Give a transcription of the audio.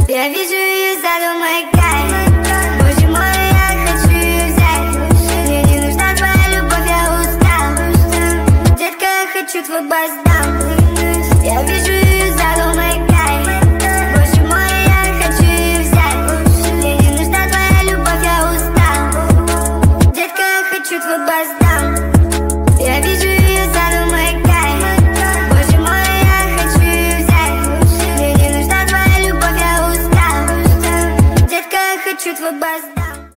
Я вижу ее саду, мой кайф. Боже мой, я хочу ее взять. Мне не нужна твоя любовь, я устал. Детка, я хочу твой базар.